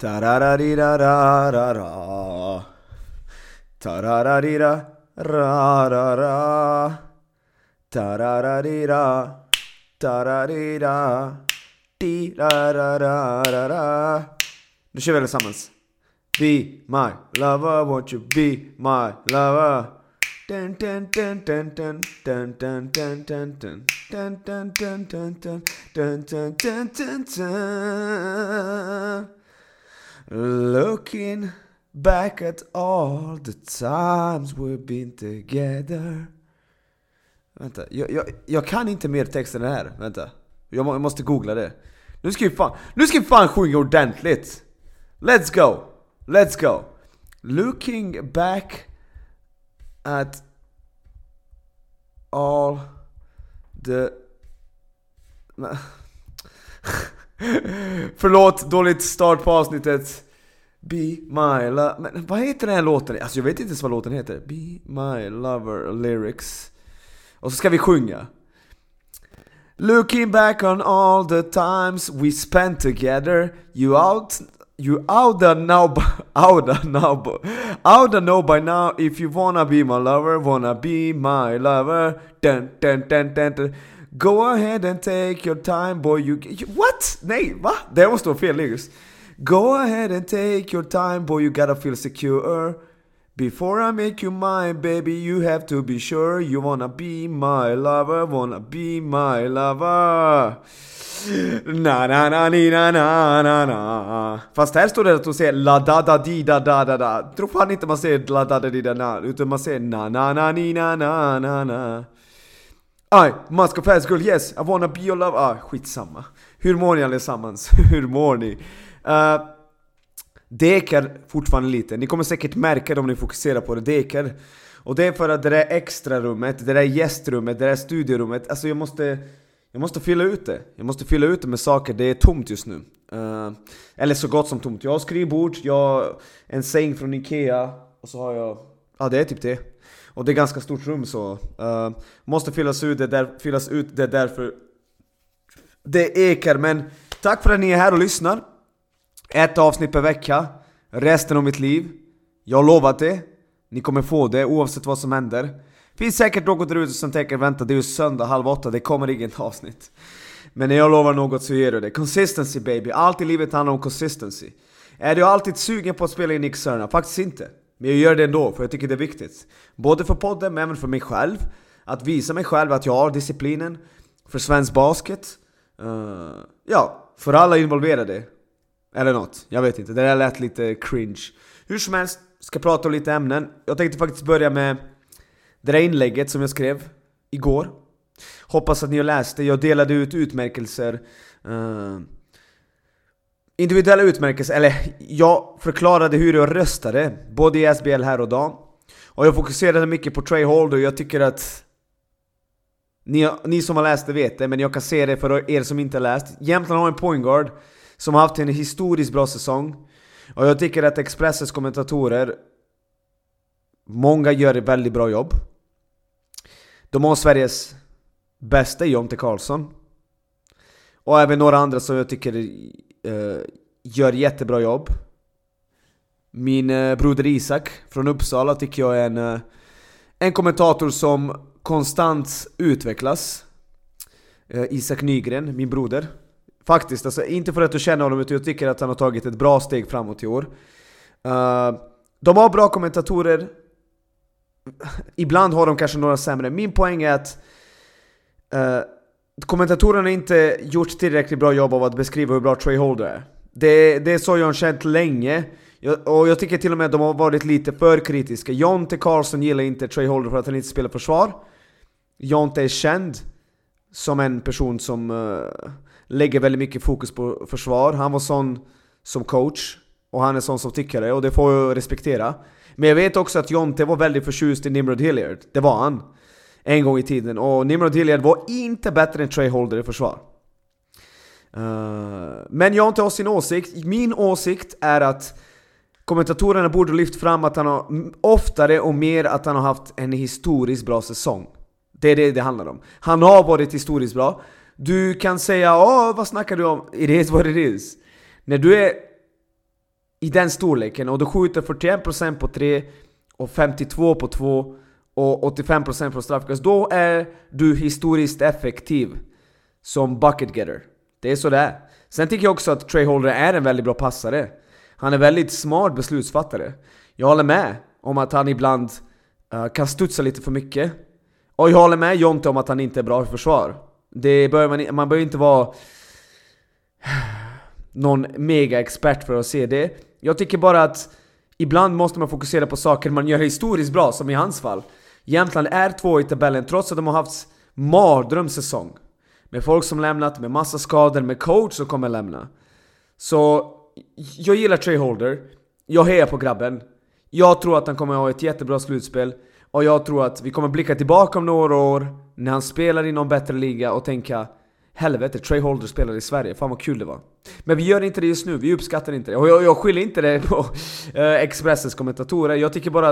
Tarararirarara. Tarararirarara. Tarararira. Tararira. Tirarararara. Nu kör vi tillsammans. Be my lover, won't you be my lover? Dun dun dun dun dun dun dun dun dun dun dun dun dun dun dun dun dun dun dun dun. Looking back at all the times we've been together. Vänta, jag kan inte mer text än det här. Vänta, jag måste googla det. Nu ska vi fan sjunga ordentligt. Let's go. Let's go. Looking back at all the... Förlåt, dåligt start på avsnittet. Be my love... Men vad heter den här låten? Alltså jag vet inte ens vad låten heter. Be my lover lyrics. Och så ska vi sjunga. Looking back on all the times we spent together, you oughta know by now if you wanna be my lover. Dun, dun, dun, dun, dun. Go ahead and take your time, boy. You what? Nej, va? Det måste vara fel lyrics. Go ahead and take your time, boy. You gotta feel secure. Before I make you mine, baby, you have to be sure you wanna be my lover, Na na na ni na na na na. Fast här står det att du säger la da da di da da da da. Tror fan inte man säger la da da di da na, utan man säger na na na ni na na na na. Aj, mask och fast girl, yes, I wanna be your lover. Skitsamma. Hur mår ni allesammans? Hur mår ni? Det ekar fortfarande lite. Ni kommer säkert märka det om ni fokuserar på det. Det ekar. Och det är för att det där extra rummet, det där gästrummet, det där studiorummet, alltså jag måste fylla ut det. Jag måste fylla ut det med saker. Det är tomt just nu. Eller så gott som tomt. Jag har skrivbord, jag har en säng från Ikea. Och så har jag... Ja, det är typ det. Och det är ganska stort rum så... måste fyllas ut det är därför... Det ekar. Men tack för att ni är här och lyssnar. Ett avsnitt per vecka. Resten av mitt liv. Jag har lovat det. Ni kommer få det oavsett vad som händer. Finns säkert något där ute som tänker vänta, det är ju söndag 7:30, det kommer inget avsnitt. Men när jag lovar något så ger du det. Consistency baby, allt i livet handlar om consistency. Är du alltid sugen på att spela in Nick Serna? Faktiskt inte. Men jag gör det ändå för jag tycker det är viktigt. Både för podden men även för mig själv. Att visa mig själv att jag har disciplinen. För svensk basket. Ja, för alla involverade. Eller något, jag vet inte. Det där lät lite cringe. Hur som helst, ska prata om lite ämnen. Jag tänkte faktiskt börja med det där inlägget som jag skrev igår. Hoppas att ni har läst det. Jag delade ut utmärkelser. Individuella utmärkelser. Eller jag förklarade hur jag röstade. Både i SBL här och dag. Och jag fokuserade mycket på Trey Holder. Jag tycker att ni som har läst det vet det. Men jag kan se det för er som inte har läst. Jämtland har en point guard som har haft en historiskt bra säsong. Och jag tycker att Expressens kommentatorer, många gör ett väldigt bra jobb. De har Sveriges bästa Jonte Karlsson. Och även några andra som jag tycker gör jättebra jobb. Min broder Isak från Uppsala tycker jag är en kommentator som konstant utvecklas. Isak Nygren, min broder. Faktiskt, alltså inte för att du känner honom, utan jag tycker att han har tagit ett bra steg framåt i år. De har bra kommentatorer. Ibland har de kanske några sämre. Min poäng är att kommentatorerna inte gjort tillräckligt bra jobb av att beskriva hur bra Trey Holder är. Det är så jag har känt länge. Och jag tycker till och med att de har varit lite för kritiska. Jonte Karlsson gillar inte Trey Holder för att han inte spelar försvar. Jonte är känd som en person som lägger väldigt mycket fokus på försvar. Han var sån som coach. Och han är sån som tyckare. Och det får jag respektera. Men jag vet också att Jonte var väldigt förtjust i Nimrod Hilliard. Det var han. En gång i tiden. Och Nimrod Hilliard var inte bättre än Trey Holder i försvar. Men Jonte har sin åsikt. Min åsikt är att kommentatorerna borde lyft fram att han har oftare och mer att han har haft en historiskt bra säsong. Det är det handlar om. Han har varit historiskt bra. Du kan säga, vad snackar du om? It is what it is. När du är i den storleken och du skjuter 41% på 3 och 52 på 2 och 85% på straffkast, då är du historiskt effektiv som bucket getter. Det är så det är. Sen tycker jag också att Trey Holder är en väldigt bra passare. Han är väldigt smart beslutsfattare. Jag håller med om att han ibland kan studsa lite för mycket. Och jag håller med Jonte om att han inte är bra i försvar. Man bör inte vara någon mega expert för att se det. Jag tycker bara att ibland måste man fokusera på saker man gör historiskt bra, som i hans fall. Jämtland är 2 i tabellen trots att de har haft mardrömssäsong. Med folk som lämnat, med massa skador, med coach som kommer lämna. Så jag gillar Trey Holder. Jag hejar på grabben. Jag tror att han kommer ha ett jättebra slutspel. Och jag tror att vi kommer blicka tillbaka om några år när han spelar i någon bättre liga och tänka: helvete, Trey Holder spelar i Sverige, fan vad kul det var. Men vi gör inte det just nu, vi uppskattar inte det. Och jag skyller inte det på Expressens kommentatorer. Jag tycker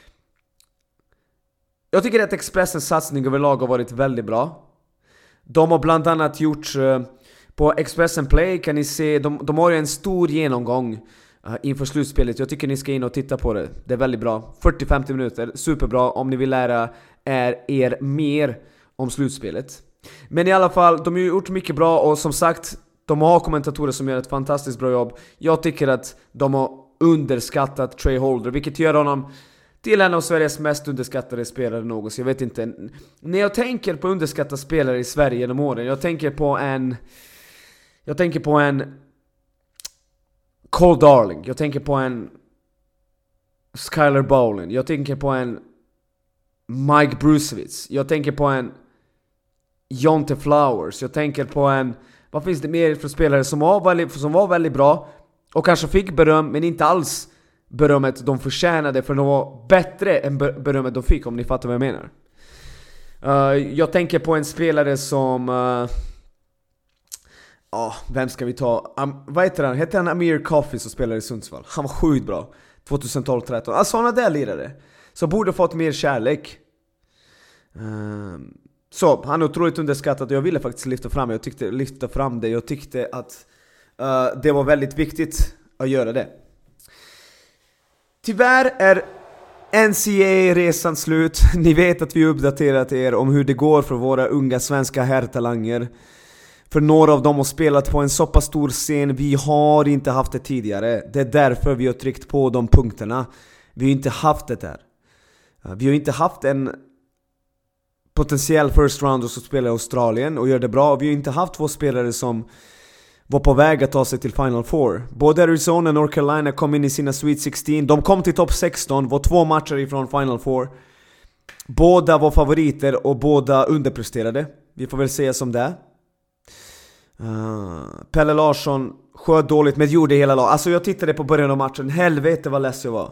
att Expressens satsning överlag har varit väldigt bra. De har bland annat gjort på Expressen Play, kan ni se, de har ju en stor genomgång inför slutspelet. Jag tycker ni ska in och titta på det. Det är väldigt bra. 40-50 minuter, superbra om ni vill lära er mer om slutspelet. Men i alla fall, de har gjort mycket bra och som sagt, de har kommentatorer som gör ett fantastiskt bra jobb. Jag tycker att de har underskattat Trey Holder, vilket gör honom till en av Sveriges mest underskattade spelare någonsin. Jag vet inte. När jag tänker på underskattade spelare i Sverige genom åren, jag tänker på en Cole Darling, jag tänker på en Skyler Bowling, jag tänker på en Mike Brusewitz, jag tänker på en Jonte Flowers, jag tänker på en, vad finns det mer för spelare som var väldigt bra och kanske fick beröm, men inte alls berömmet de förtjänade, för de var bättre än berömmet de fick, om ni fattar vad jag menar. Jag tänker på en spelare som vem ska vi ta? Vad heter han? Heter han Amir Coffey som spelar i Sundsvall? Han var sjukt bra 2012-13. Alltså sådana där lirare så borde fått mer kärlek. Så han är otroligt underskattad och jag ville faktiskt lyfta fram det. Jag tyckte att det var väldigt viktigt att göra det. Tyvärr är NCAA-resan slut. Ni vet att vi uppdaterat er om hur det går för våra unga svenska herrtalanger. För några av dem har spelat på en så pass stor scen. Vi har inte haft det tidigare. Det är därför vi har tryckt på de punkterna. Vi har inte haft det där. Vi har inte haft en potentiell first rounder som spelar i Australien och gör det bra. Vi har inte haft 2 spelare som var på väg att ta sig till Final Four. Både Arizona och North Carolina kom in i sina Sweet 16. De kom till topp 16, var 2 matcher ifrån Final Four. Båda var favoriter och båda underpresterade. Vi får väl säga som det är. Pelle Larsson sköt dåligt men gjorde hela lag. Alltså jag tittade på början av matchen. Helvete vad less jag var.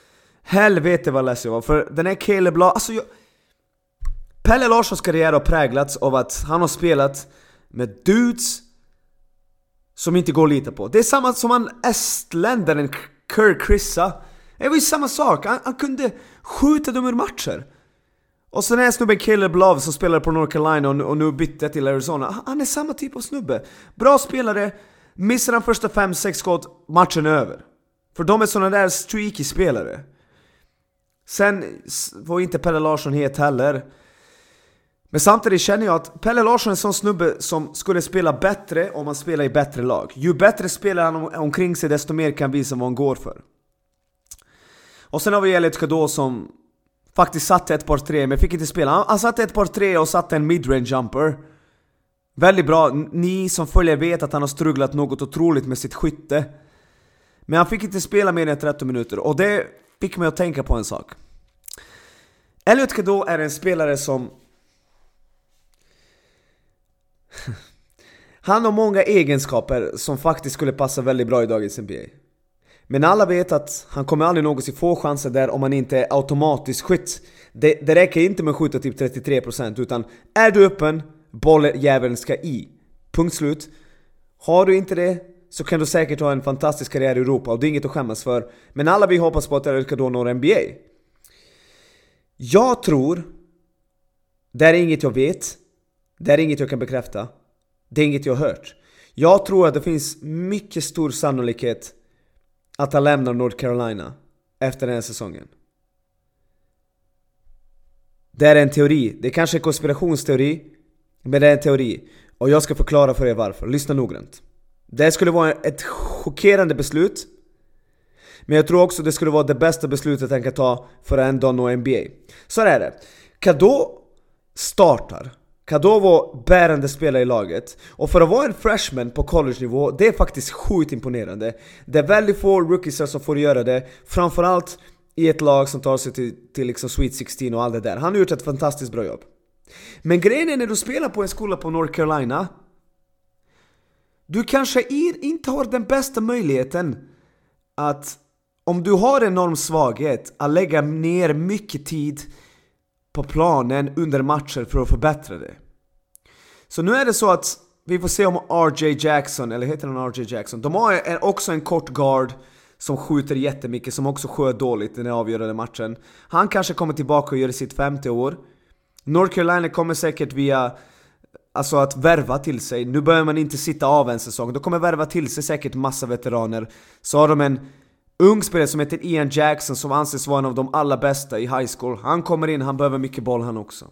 För den här Caleb Larsson, Pelle Larssons karriär har präglats av att han har spelat med dudes som inte går att lita på. Det är samma som han estländaren Kerr Krissa. Det var ju samma sak. Han kunde skjuta dem ur matcher. Och sen är snubben Caleb Love som spelar på North Carolina och nu bytte till Arizona. Han är samma typ av snubbe. Bra spelare. Missar han första 5-6 skott, matchen är över. För de är såna där streaky spelare. Sen var inte Pelle Larsson het heller. Men samtidigt känner jag att Pelle Larsson är en sån snubbe som skulle spela bättre om han spelar i bättre lag. Ju bättre spelar han omkring sig, desto mer kan visa vad han går för. Och sen har vi Elliot Cadeau som faktiskt satte ett par 3 men fick inte spela. Han satte ett par 3 och satte en midrange jumper. Väldigt bra. Ni som följer vet att han har strugglat något otroligt med sitt skytte. Men han fick inte spela mer än 13 minuter. Och det fick mig att tänka på en sak. Elliot Cadeau är en spelare som han har många egenskaper som faktiskt skulle passa väldigt bra i dagens NBA. Men alla vet att han kommer aldrig någonsin få chanser där om han inte är automatiskt skytt. Det räcker inte med att skjuta typ 33%, utan är du öppen, bolljäveln ska i. Punkt slut. Har du inte det så kan du säkert ha en fantastisk karriär i Europa och det är inget att skämmas för. Men alla vi hoppas på att Elliot Cadeau når NBA. Jag tror, det är inget jag vet, det är inget jag kan bekräfta, det är inget jag har hört. Jag tror att det finns mycket stor sannolikhet att han lämnar North Carolina efter den här säsongen? Det är en teori. Det är kanske en konspirationsteori, men det är en teori. Och jag ska förklara för er varför. Lyssna noggrant. Det skulle vara ett chockerande beslut, men jag tror också det skulle vara det bästa beslutet han kan ta för att en dag nå NBA. Så är det. Kado startar. Kado var bärande spelare i laget. Och för att vara en freshman på college-nivå, det är faktiskt sjukt imponerande. Det är väldigt få rookies som får göra det. Framförallt i ett lag som tar sig till liksom Sweet 16 och allt det där. Han har gjort ett fantastiskt bra jobb. Men grejen är, när du spelar på en skola på North Carolina, du kanske inte har den bästa möjligheten att, om du har en enorm svaghet, att lägga ner mycket tid på planen under matcher för att förbättra det. Så nu är det så att vi får se om RJ Jackson, eller heter han RJ Jackson, de har också en kort guard som skjuter jättemycket, som också sköt dåligt i den avgörande matchen. Han kanske kommer tillbaka och gör sitt 50 år. North Carolina kommer säkert via att värva till sig. Nu börjar man inte sitta av en säsong. De kommer värva till sig säkert massa veteraner. Så har de en ung spelare som heter Ian Jackson, som anses vara en av de allra bästa i high school. Han kommer in, han behöver mycket boll han också.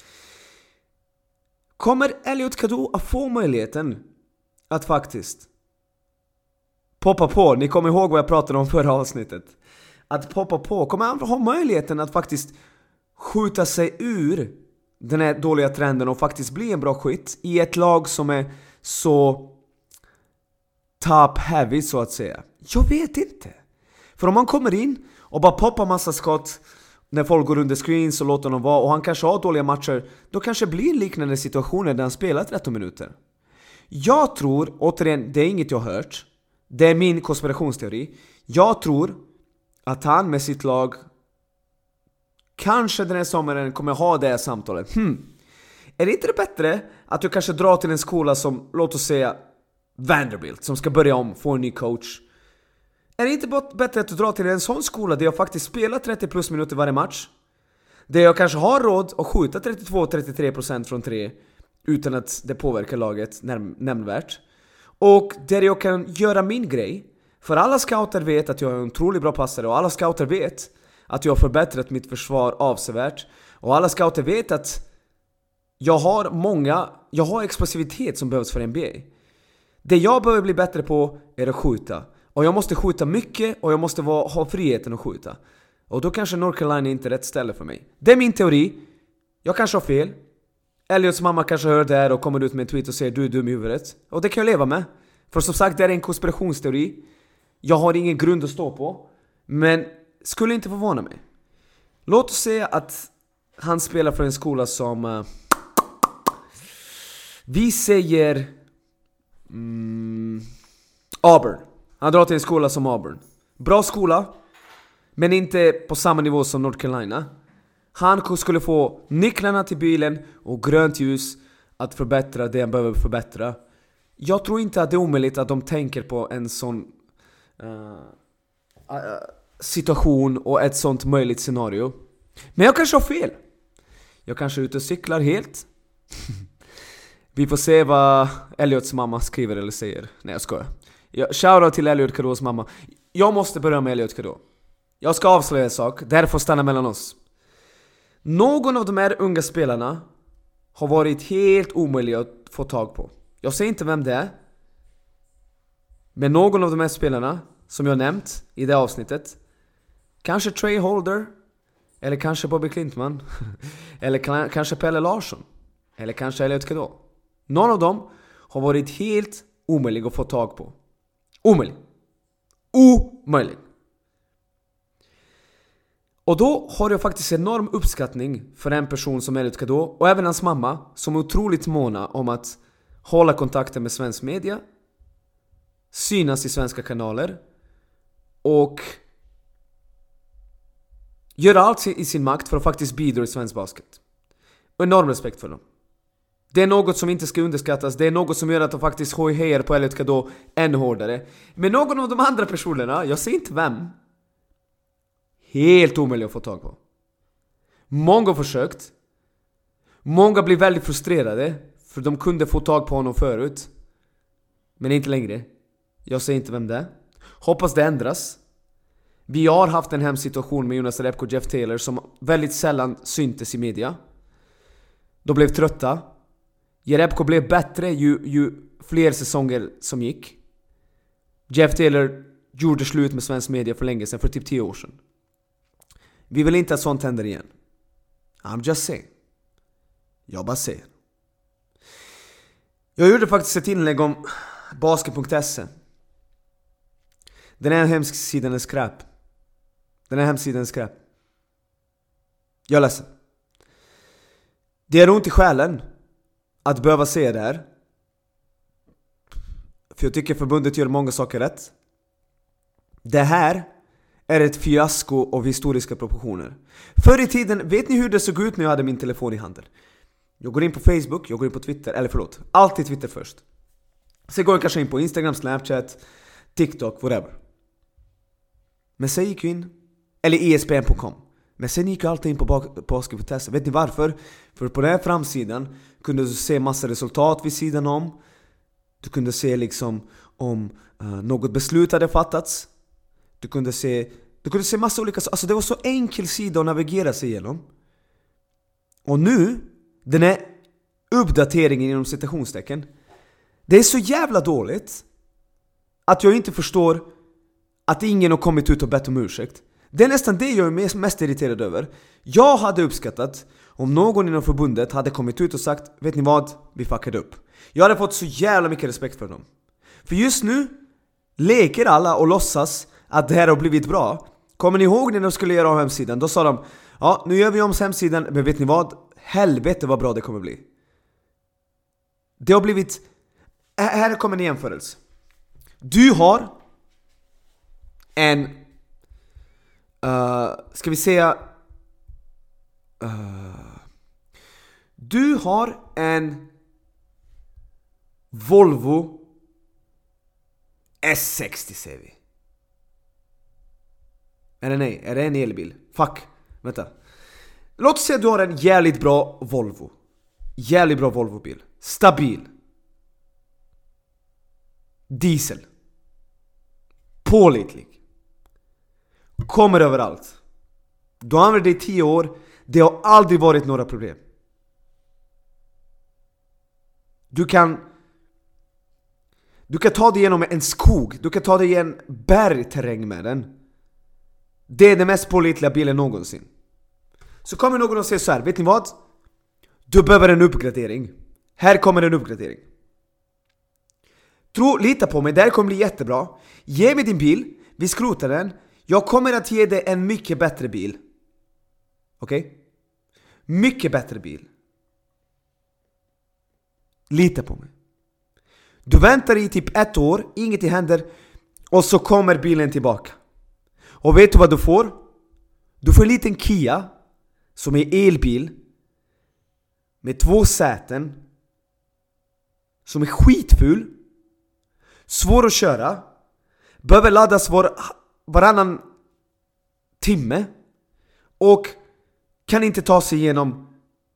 Kommer Elliot Kado att få möjligheten att faktiskt poppa på? Ni kommer ihåg vad jag pratade om förra avsnittet. Att poppa på. Kommer han ha möjligheten att faktiskt skjuta sig ur den här dåliga trenden och faktiskt bli en bra skytt i ett lag som är så top heavy, så att säga? Jag vet inte. För om man kommer in och bara poppar massa skott när folk går under screens och låter dem vara, och han kanske har dåliga matcher, då kanske det blir liknande situationer där han spelar 13 minuter. Jag tror, återigen, det är inget jag har hört, det är min konspirationsteori. Jag tror att han med sitt lag kanske den här sommaren kommer ha det här samtalet. Är det inte det bättre att du kanske drar till en skola som, låt oss säga, Vanderbilt, som ska börja om, få en ny coach? Är det inte bättre att du drar till en sån skola där jag faktiskt spelar 30 plus minuter varje match? Där jag kanske har råd att skjuta 32-33% från 3 utan att det påverkar laget nämnvärt. Och där jag kan göra min grej. För alla scouter vet att jag är en otroligt bra passare, och alla scouter vet att jag har förbättrat mitt försvar avsevärt. Och alla scouter vet att jag har explosivitet som behövs för NBA. Det jag behöver bli bättre på är att skjuta. Och jag måste skjuta mycket, och jag måste ha friheten att skjuta. Och då kanske North Carolina inte är rätt ställe för mig. Det är min teori. Jag kanske har fel. Elliots mamma kanske hör det här och kommer ut med en tweet och säger du är dum i huvudet. Och det kan jag leva med. För som sagt, det är en konspirationsteori. Jag har ingen grund att stå på. Men skulle inte förvåna mig. Låt oss säga att han spelar för en skola som vi säger Auburn. Han drar till en skola som Auburn. Bra skola, men inte på samma nivå som North Carolina. Han skulle få nycklarna till bilen och grönt ljus att förbättra det han behöver förbättra. Jag tror inte att det är omöjligt att de tänker på en sån situation och ett sånt möjligt scenario. Men jag kanske har fel. Jag kanske är ute och cyklar helt. Vi får se vad Elliots mamma skriver eller säger. Nej, jag skojar. Shoutout till Elliot Kados mamma. Jag måste börja med Elliot Kado. Jag ska avslöja en sak. Det här får stanna mellan oss. Någon av de här unga spelarna har varit helt omöjlig att få tag på. Jag säger inte vem det är. Men någon av de här spelarna som jag nämnt i det avsnittet, kanske Trey Holder, eller kanske Bobby Klintman, eller kanske Pelle Larsson, eller kanske Elliot Kado. Någon av dem har varit helt omöjlig att få tag på. Omöjlig. Och då har jag faktiskt enorm uppskattning för en person som Elliot Kado och även hans mamma, som är otroligt måna om att hålla kontakten med svensk media, synas i svenska kanaler och göra allt i sin makt för att faktiskt bidra i svensk basket. Enorm respekt för dem. Det är något som inte ska underskattas. Det är något som gör att de faktiskt hejar på Elliot Kado ännu hårdare. Men någon av de andra personerna, jag säger inte vem, helt omöjligt att få tag på. Många har försökt. Många blir väldigt frustrerade, för de kunde få tag på honom förut, men inte längre. Jag säger inte vem det är. Hoppas det ändras. Vi har haft en hemsk situation med Jonas Jerebko och Jeff Taylor som väldigt sällan syntes i media. De blev trötta. Jerebko blev bättre ju fler säsonger som gick. Jeff Taylor gjorde slut med svensk media för länge sedan, för typ 10 år sedan. Vi vill inte att sånt händer igen. I'm just saying. Jag bara säger. Jag gjorde faktiskt ett inlägg om basket.se. Den här hemsidan är skräp. Den här hemsidan är skräp. Jag är ledsen. Det är ont i själen att behöva se det här. För jag tycker förbundet gör många saker rätt. Det här är ett fiasko av historiska proportioner. Förr i tiden, vet ni hur det såg ut när jag hade min telefon i handen? Jag går in på Facebook, jag går in på Twitter, eller förlåt, alltid Twitter först. Sen går jag kanske in på Instagram, Snapchat, TikTok, whatever. Men sen gick jag in, eller ESPN.com. Men sen gick jag alltid in på basket.se. Vet ni varför? För på den här framsidan kunde du se massa resultat vid sidan om. Du kunde se liksom om något beslut hade fattats. Du kunde se massa olika saker. Alltså det var så enkel sida att navigera sig igenom. Och nu, den här uppdateringen inom citationstecken, det är så jävla dåligt att jag inte förstår att ingen har kommit ut och bett om ursäkt. Det är nästan det jag är mest irriterad över. Jag hade uppskattat om någon inom förbundet hade kommit ut och sagt, vet ni vad? Vi fuckade upp. Jag hade fått så jävla mycket respekt för dem. För just nu leker alla och låtsas att det här har blivit bra. Kommer ni ihåg när de skulle göra om hemsidan? Då sa de, ja, nu gör vi om hemsidan, men vet ni vad? Helvete vad bra det kommer bli. Det har blivit... Här kommer en jämförelse. Du har en... ska vi säga... du har en Volvo S60 säger vi. Eller nej, är det en elbil? Fuck, vänta. Låt oss säga att du har en jävligt bra Volvo. Jävligt bra Volvo-bil. Stabil. Diesel. Pålitlig. Kommer överallt. Du använder det i 10 år. Det har aldrig varit några problem. Du kan ta dig igenom en skog. Du kan ta dig igenom bergterräng med den. Det är den mest pålitliga bilen någonsin. Så kommer någon och säger så här, vet ni vad? Du behöver en uppgradering. Här kommer en uppgradering. Lita på mig, det här kommer bli jättebra. Ge mig din bil, vi skrotar den. Jag kommer att ge dig en mycket bättre bil. Okej? Mycket bättre bil. Lita på mig. Du väntar i typ 1 år, ingenting händer. Och så kommer bilen tillbaka. Och vet du vad du får? Du får en liten Kia som är elbil med 2 säten som är skitful, svår att köra, behöver laddas varannan timme och kan inte ta sig igenom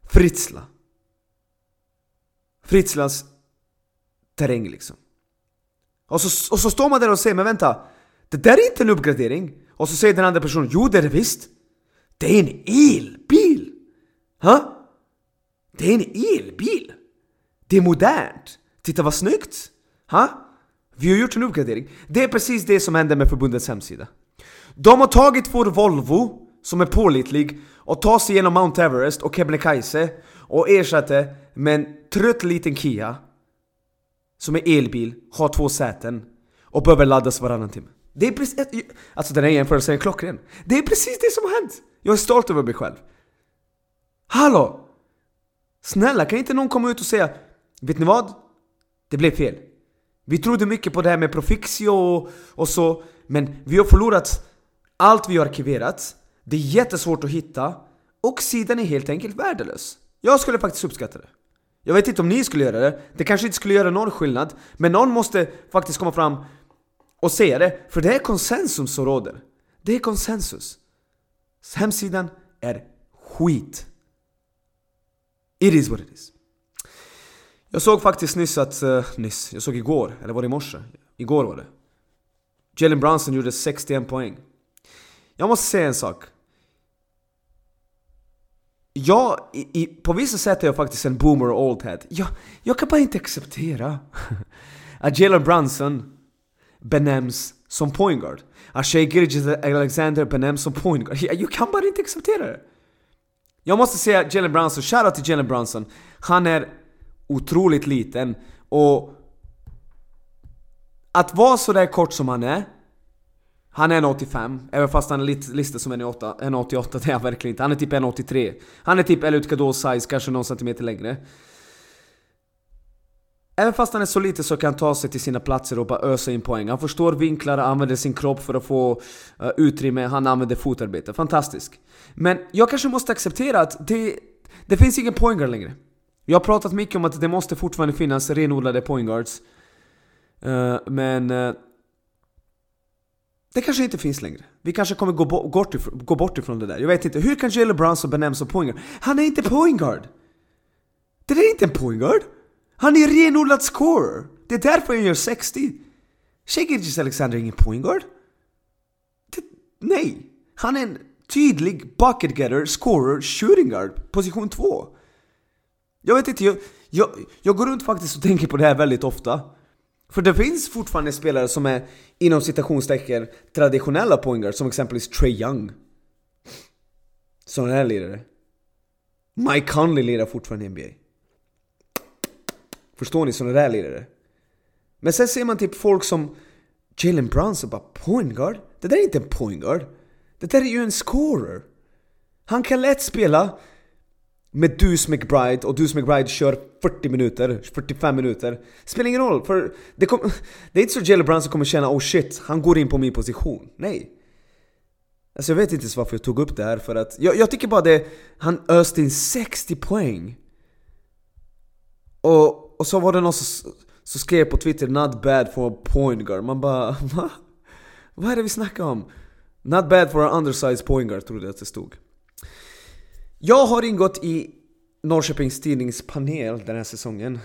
Fritzlas terräng liksom. Och så står man där och säger, men vänta, det där är inte en uppgradering. Och så säger den andra personen, jo det är det visst. Det är en elbil. Det är en elbil. Det är modernt. Titta vad snyggt. Vi har gjort en uppgradering. Det är precis det som händer med förbundets hemsida. De har tagit vår Volvo som är pålitlig och tar sig igenom Mount Everest och Kebnekaise och ersätter med en trött liten Kia som är elbil, har 2 säten och behöver laddas varannan timme. Det är precis, alltså den här jämförelsen är klockren. Det är precis det som har hänt. Jag är stolt över mig själv. Hallå! Snälla, kan inte någon komma ut och säga, vet ni vad? Det blev fel. Vi trodde mycket på det här med Profixio och så, men vi har förlorat allt vi har arkiverat. Det är jättesvårt att hitta och sidan är helt enkelt värdelös. Jag skulle faktiskt uppskatta det. Jag vet inte om ni skulle göra det. Det kanske inte skulle göra någon skillnad, men någon måste faktiskt komma fram och säga det, för det är konsensus som råder. Det är konsensus. Hemsidan är skit. It is what it is. Jag såg faktiskt jag såg igår, eller var det i morse? Igår var det. Jalen Brunson gjorde 61 poäng. Jag måste säga en sak. På vissa sätt är jag faktiskt en boomer och old head. Jag kan bara inte acceptera att Jalen Brunson benämns som point guard. Att Shai Gilgeous-Alexander benämns som point guard. Jag kan bara inte acceptera det. Jag måste säga Jalen Brunson, shoutout till Jalen Brunson. Han är otroligt liten. Och att vara så där kort som han är en 85, även fast han är listad som en 88, det är han verkligen inte. Han är typ en 83. Han är typ Elliot Cadeau size, kanske någon centimeter längre. Även fast han är så lite så kan han ta sig till sina platser och bara ösa in poäng. Han förstår vinklar, använder sin kropp för att få utrymme. Han använder fotarbete, fantastisk. Men jag kanske måste acceptera att det finns ingen point guard längre. Jag har pratat mycket om att det måste fortfarande finnas renodlade point guards. Men det kanske inte finns längre. Vi kanske kommer gå bort ifrån det där. Jag vet inte, hur kan Jalen Brunson benämnas som point guard? Han är inte point guard. Det är inte en point guard. Han är renodlad scorer. Det är därför han gör 60. Shai Gilgeous-Alexander är ingen point guard. Nej. Han är en tydlig bucket getter, scorer, shooting guard. Position 2. Jag vet inte, jag går runt faktiskt och tänker på det här väldigt ofta. För det finns fortfarande spelare som är inom citationstecken traditionella point guards, som exempelvis Trae Young. Sådana här lirare. Mike Conley lirar fortfarande i NBA. Förstår ni, sådana där lirare? Men sen ser man typ folk som Jalen Brunson, bara point guard. Det där är inte en point guard. Det där är ju en scorer. Han kan lätt spela med Deuce McBride, och Deuce McBride kör 45 minuter. Spelar ingen roll, för det är inte så Jalen Brunson kommer känna oh shit, han går in på min position. Nej. Alltså jag vet inte varför jag tog upp det här, för att jag tycker bara han öste in 60 poäng. Och så var det någon som skrev på Twitter not bad for a point guard. Man bara, vad är det vi snackar om? Not bad for an undersized point guard, trodde jag att det stod. Jag har ingått i Norrköpings tidningspanel den här säsongen.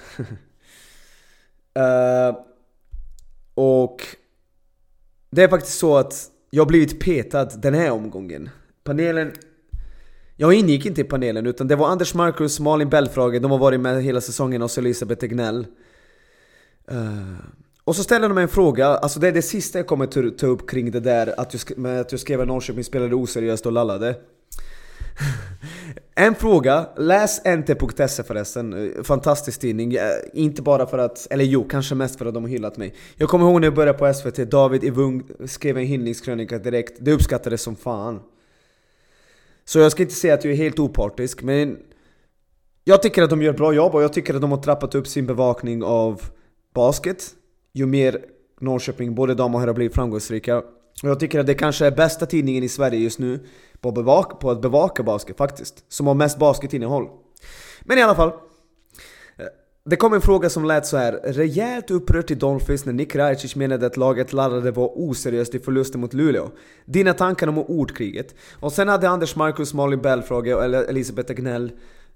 Och det är faktiskt så att jag har blivit petad den här omgången. Panelen, jag ingick inte i panelen, utan det var Anders Marcus, Malin Belfrage. De har varit med hela säsongen, och så Elisabeth Egnell. Och så ställer de mig en fråga. Alltså det är det sista jag kommer ta upp kring det där att jag skrev att Norrköping spelade oseriöst och lallade. En fråga. Läs NT.se förresten. Fantastisk tidning. Inte bara för att, eller jo, kanske mest för att de har hyllat mig. Jag kommer ihåg när jag började på SVT. David Ivung skrev en hyllningskrönika direkt. Det uppskattades som fan. Så jag ska inte säga att jag är helt opartisk, men jag tycker att de gör bra jobb, och jag tycker att de har trappat upp sin bevakning av basket. Ju mer Norrköping, både dam och herrar, blir framgångsrika. Och jag tycker att det kanske är bästa tidningen i Sverige just nu på att bevaka basket faktiskt, som har mest basketinnehåll. Men i alla fall, det kom en fråga som lät så här: rejält upprört i Dolphins när Nick Rajic menade att laget laddade var oseriöst i förlusten mot Luleå. Dina tankar om ordkriget. Och sen hade Anders Marcus, Malin Belfrage och Elisabeth Egnell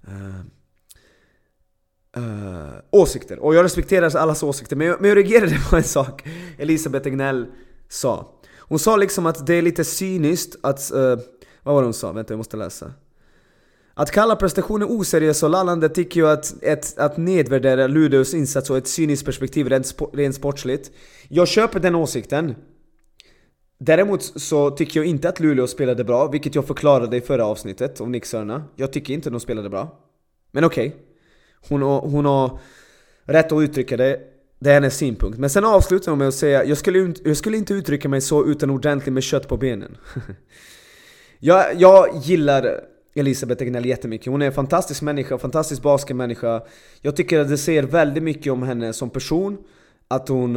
åsikter. Och jag respekterar allas åsikter, men jag reagerade på en sak Elisabeth Egnell sa. Hon sa liksom att det är lite cyniskt att vad var det hon sa? Vänta, jag måste läsa. Att kalla prestationen oseriös och lallande tycker jag att nedvärdera Luleås insats och ett cyniskt perspektiv rent sportsligt. Jag köper den åsikten. Däremot så tycker jag inte att Luleå spelade bra, vilket jag förklarade i förra avsnittet om Nick Sörna. Jag tycker inte de spelade bra. Men okej. Hon har rätt att uttrycka det. Det är hennes synpunkt. Men sen avslutar hon med att säga: jag skulle inte uttrycka mig så utan ordentligt med kött på benen. Jag gillar Elisabeth Egnell jättemycket. Hon är en fantastisk människa, fantastisk basketmänniska. Jag tycker att det säger väldigt mycket om henne som person, att hon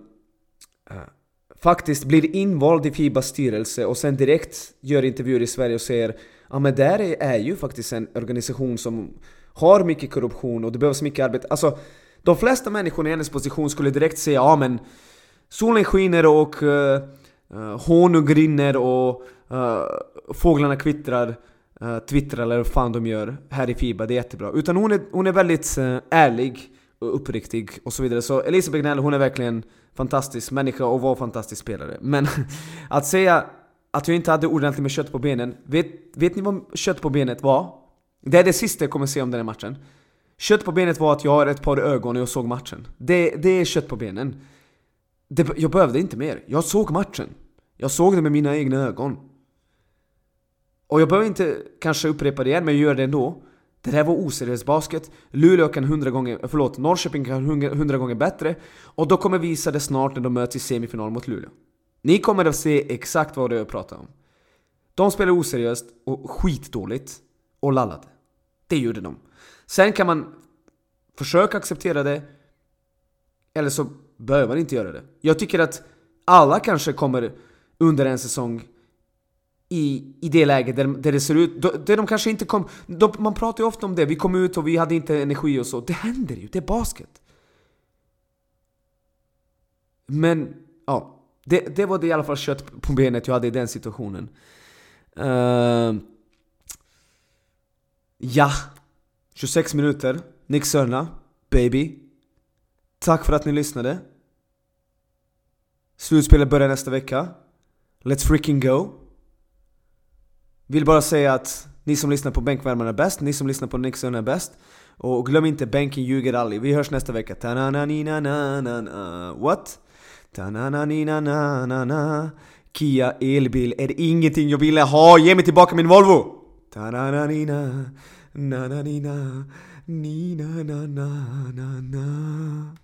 faktiskt blir invald i FIBAs styrelse och sen direkt gör intervjuer i Sverige och säger: ja, men där är ju faktiskt en organisation som har mycket korruption och det behövs mycket arbete. Alltså, de flesta människor i hennes position skulle direkt säga: ja, men solen skiner och honung rinner och fåglarna kvittrar, twittrar eller vad fan de gör här i FIBA, det är jättebra. Utan hon är väldigt ärlig och uppriktig och så vidare. Så Elisa Begnell, hon är verkligen fantastisk människa och var fantastisk spelare. Men att säga att jag inte hade ordentligt med kött på benen, vet ni vad kött på benet var? Det är det sista jag kommer se om den här matchen. Kött på benet var att jag har ett par ögon och jag såg matchen. Det är kött på benen. Jag behövde inte mer. Jag såg matchen. Jag såg det med mina egna ögon. Och jag behöver inte kanske upprepa det igen, men jag gör det ändå. Det här var oseriös basket. Luleå kan Norrköping kan 100 gånger bättre. Och då kommer visa det snart när de möts i semifinal mot Luleå. Ni kommer att se exakt vad det jag pratar om. De spelar oseriöst och skitdåligt och lallade. Det gjorde de. Sen kan man försöka acceptera det, eller så behöver man inte göra det. Jag tycker att alla kanske kommer under en säsong i det läget där det ser ut, där de kanske inte kom, man pratar ju ofta om det, vi kom ut och vi hade inte energi och så. Det händer ju, det är basket. Men ja, det var det i alla fall kött på benet jag hade i den situationen. Ja, 26 minuter. Nick Sörna, baby. Tack för att ni lyssnade. Slutspelet börjar nästa vecka. Let's freaking go. Vill bara säga att ni som lyssnar på bänkvärmarna är bäst. Ni som lyssnar på Nick Sörna är bäst. Och glöm inte, bänken ljuger aldrig. Vi hörs nästa vecka. What? Kia elbil är ingenting jag ville ha. Ge mig tillbaka min Volvo. Nina, na na nina, nina na na na na.